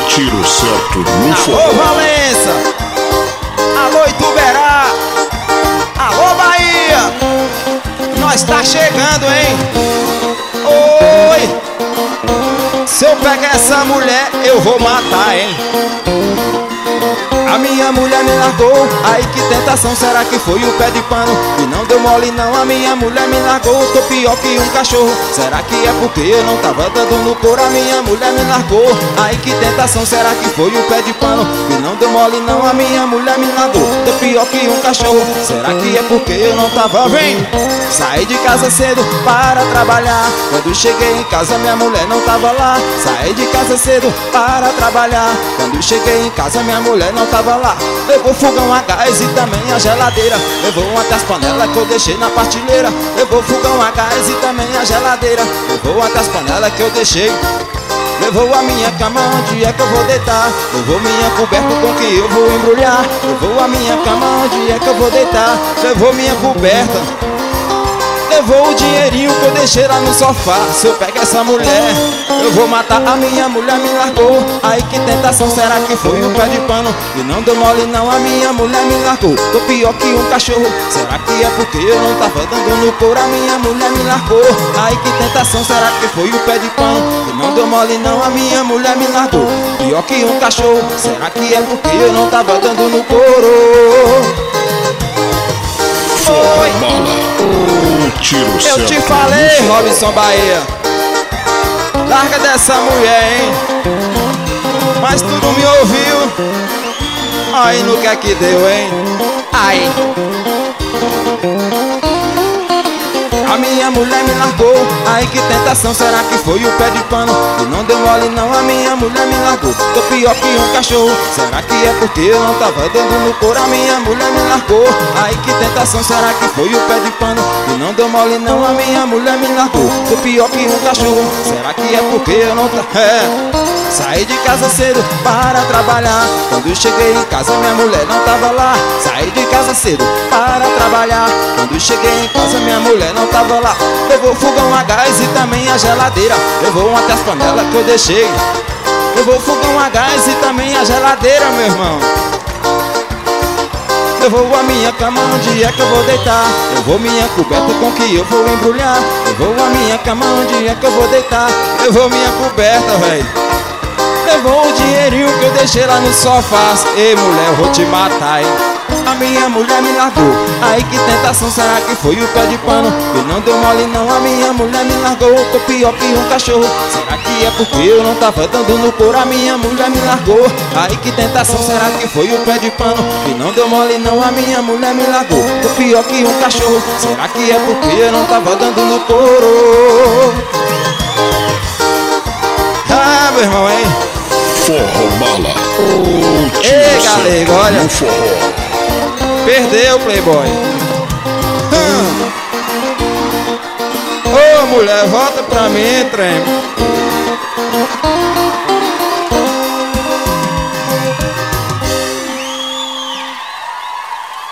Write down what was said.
Tiro certo no forró. Alô Valença, alô Ituberá, alô Bahia, nós tá chegando, hein? Oi, se eu pegar essa mulher eu vou matar, hein? A minha mulher me largou, ai que tentação, será que foi o pé de pano? E não deu mole não, a minha mulher me largou, tô pior que um cachorro. Será que é porque eu não tava dando no couro? A minha mulher me largou, ai que tentação, será que foi o pé de pano? E não deu mole não, a minha mulher me largou, tô pior que um cachorro. Será que é porque eu não tava, vem? Saí de casa cedo para trabalhar, quando cheguei em casa minha mulher não tava lá. Saí de casa cedo para trabalhar, quando cheguei em casa minha mulher não tava lá. Levou fogão a gás e também a geladeira, levou até as panelas que eu deixei na partilheira. Levou fogão a gás e também a geladeira, levou até as panelas que eu deixei. Levou a minha cama, onde é que eu vou deitar? Levou minha coberta com que eu vou embrulhar. Levou a minha cama, onde é que eu vou deitar? Levou minha coberta. Levou o dinheirinho que eu deixei lá no sofá. Se eu pegar essa mulher, eu vou matar. A minha mulher me largou, ai que tentação, será que foi um pé de pano? E não deu mole não, a minha mulher me largou, tô pior que um cachorro. Será que é porque eu não tava dando no couro? A minha mulher me largou, ai que tentação, será que foi o pé de pano? E não deu mole não, a minha mulher me largou, pior que um cachorro. Será que é porque eu não tava dando no couro? Forró Bala, tiro certo. Eu te falei, Robson Bahia, larga dessa mulher, hein? Mas tu não me ouviu. Aí no que é que deu, hein? Ai. A minha mulher me largou, ai que tentação, será que foi o pé de pano? E não deu mole não, a minha mulher me largou, tô pior que um cachorro. Será que é porque eu não tava dando no couro? A minha mulher me largou, ai que tentação, será que foi o pé de pano? E não deu mole não, a minha mulher me largou, tô pior que um cachorro. Será que é porque eu não tava... Saí de casa cedo para trabalhar, quando cheguei em casa minha mulher não tava lá. Saí de casa cedo para trabalhar, quando cheguei em casa minha mulher não tava lá. Levou fogão a gás e também a geladeira, levou até as panelas que eu deixei. Levou fogão a gás e também a geladeira, meu irmão. Levou a minha cama, onde é que eu vou deitar? Levou minha coberta com que eu vou embrulhar. Levou a minha cama, onde é que eu vou deitar? Levou minha coberta, véi. Levou o dinheirinho que eu deixei lá no sofá. Ei mulher, eu vou te matar, hein? A minha mulher me largou, ai que tentação, será que foi o pé de pano? E não deu mole não, a minha mulher me largou, tô pior que um cachorro. Será que é porque eu não tava dando no couro? A minha mulher me largou, ai que tentação, será que foi o pé de pano? E não deu mole não, a minha mulher me largou, tô pior que um cachorro. Será que é porque eu não tava dando no couro? Ah, meu irmão, hein? Forró Bala, Ei, galego, olha, no forró. Perdeu, playboy. Ô mulher, volta pra mim, trem.